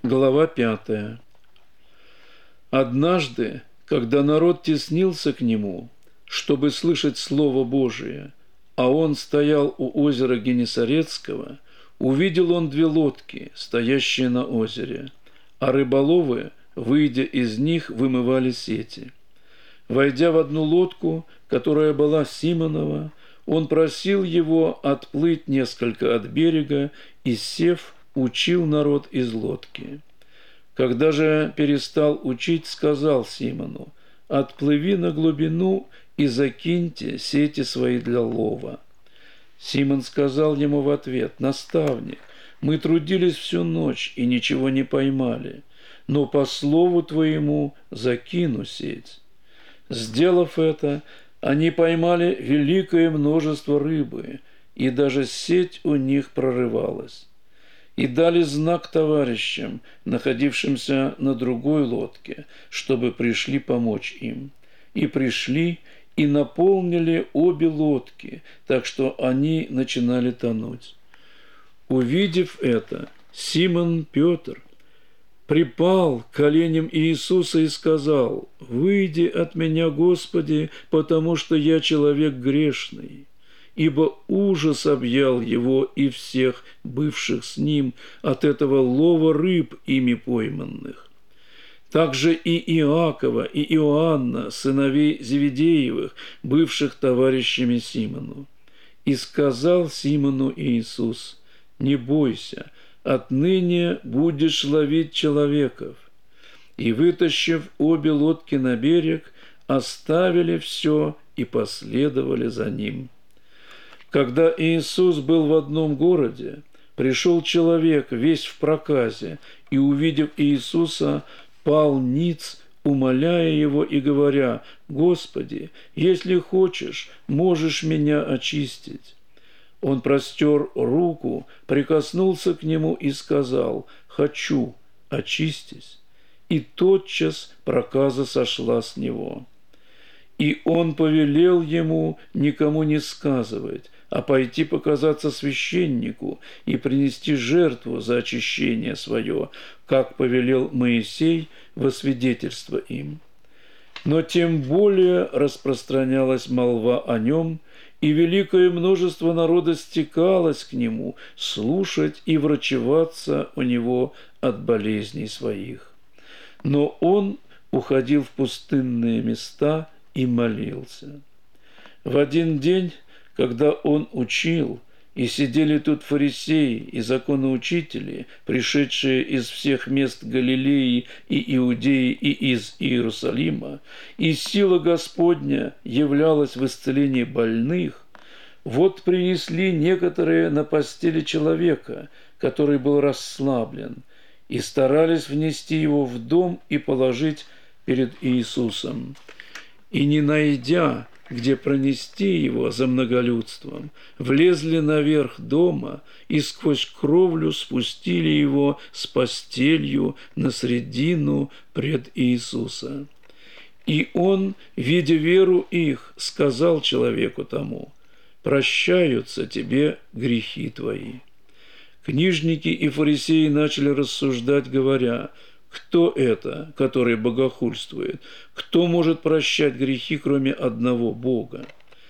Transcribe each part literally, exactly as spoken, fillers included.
Глава пятая. Однажды, когда народ теснился к нему, чтобы слышать Слово Божие, а он стоял у озера Генесарецкого, увидел он две лодки, стоящие на озере, а рыболовы, выйдя из них, вымывали сети. Войдя в одну лодку, которая была Симонова, он просил его отплыть несколько от берега и, сев, учил народ из лодки. Когда же перестал учить, сказал Симону: «Отплыви на глубину и закиньте сети свои для лова». Симон сказал ему в ответ: «Наставник, мы трудились всю ночь и ничего не поймали, но по слову твоему закину сеть». Сделав это, они поймали великое множество рыбы, и даже сеть у них прорывалась. И дали знак товарищам, находившимся на другой лодке, чтобы пришли помочь им. И пришли, и наполнили обе лодки, так что они начинали тонуть. Увидев это, Симон Петр припал к коленям Иисуса и сказал: «Выйди от меня, Господи, потому что я человек грешный». Ибо ужас объял его и всех бывших с ним от этого лова рыб, ими пойманных. Также и Иакова, и Иоанна, сыновей Зеведеевых, бывших товарищами Симону. И сказал Симону Иисус: «Не бойся, отныне будешь ловить человеков». И, вытащив обе лодки на берег, оставили все и последовали за ним. Когда Иисус был в одном городе, пришел человек, весь в проказе, и, увидев Иисуса, пал ниц, умоляя его и говоря: «Господи, если хочешь, можешь меня очистить». Он простер руку, прикоснулся к нему и сказал: «Хочу, очистись». И тотчас проказа сошла с него. И он повелел ему никому не сказывать, а пойти показаться священнику и принести жертву за очищение свое, как повелел Моисей во свидетельство им. Но тем более распространялась молва о нем, и великое множество народа стекалось к нему слушать и врачеваться у него от болезней своих. Но он уходил в пустынные места и молился. В один день, когда он учил, и сидели тут фарисеи и законоучители, пришедшие из всех мест Галилеи и Иудеи и из Иерусалима, и сила Господня являлась в исцелении больных, вот принесли некоторые на постели человека, который был расслаблен, и старались внести его в дом и положить перед Иисусом. И, не найдя, где пронести его за многолюдством, влезли наверх дома и сквозь кровлю спустили его с постелью на средину пред Иисуса. И он, видя веру их, сказал человеку тому: «Прощаются тебе грехи твои». Книжники и фарисеи начали рассуждать, говоря: «Кто это, который богохульствует? Кто может прощать грехи, кроме одного Бога?»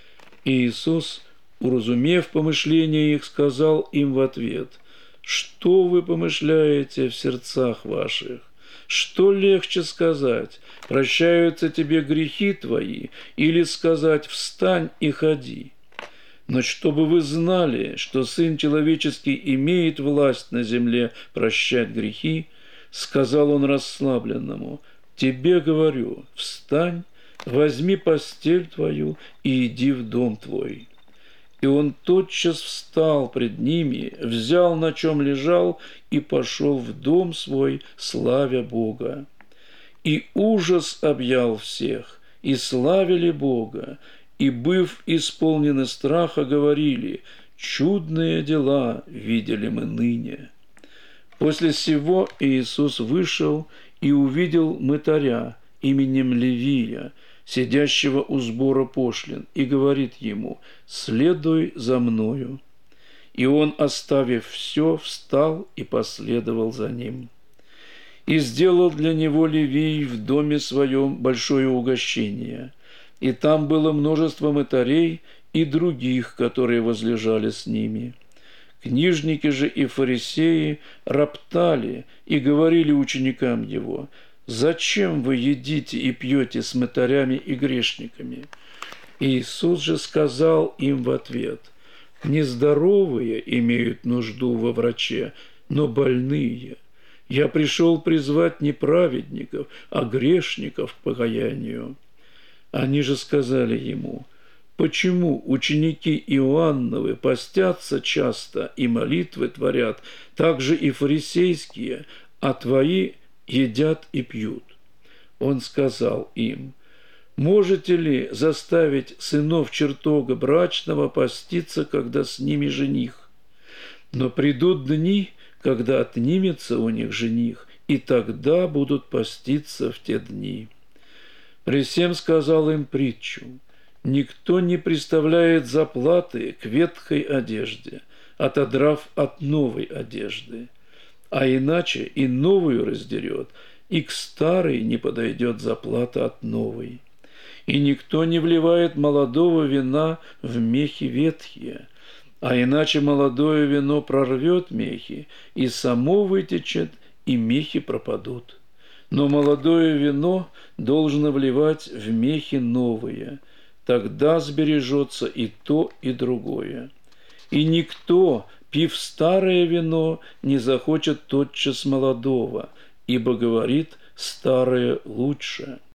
И Иисус, уразумев помышления их, сказал им в ответ: «Что вы помышляете в сердцах ваших? Что легче сказать: прощаются тебе грехи твои, или сказать: встань и ходи? Но чтобы вы знали, что Сын Человеческий имеет власть на земле прощать грехи, сказал он расслабленному: «Тебе говорю, встань, возьми постель твою и иди в дом твой». И он тотчас встал пред ними, взял, на чем лежал, и пошел в дом свой, славя Бога. И ужас объял всех, и славили Бога, и, быв исполнены страха, говорили: «Чудные дела видели мы ныне». После сего Иисус вышел и увидел мытаря именем Левия, сидящего у сбора пошлин, и говорит ему: «Следуй за мною». И он, оставив все, встал и последовал за ним. И сделал для него Левий в доме своем большое угощение. И там было множество мытарей и других, которые возлежали с ними. Книжники же и фарисеи роптали и говорили ученикам его: «Зачем вы едите и пьете с мытарями и грешниками?» Иисус же сказал им в ответ: «Нездоровые имеют нужду во враче, но больные. Я пришел призвать не праведников, а грешников к покаянию». Они же сказали ему: «Почему ученики Иоанновы постятся часто и молитвы творят, так же и фарисейские, а твои едят и пьют?» Он сказал им: «Можете ли заставить сынов чертога брачного поститься, когда с ними жених? Но придут дни, когда отнимется у них жених, и тогда будут поститься в те дни». При сем сказал им притчу: «Никто не приставляет заплаты к ветхой одежде, отодрав от новой одежды, а иначе и новую раздерет, и к старой не подойдет заплата от новой. И никто не вливает молодого вина в мехи ветхие, а иначе молодое вино прорвет мехи, и само вытечет, и мехи пропадут. Но молодое вино должно вливать в мехи новые, тогда сбережется и то, и другое. И никто, пив старое вино, не захочет тотчас молодого, ибо говорит: старое лучше».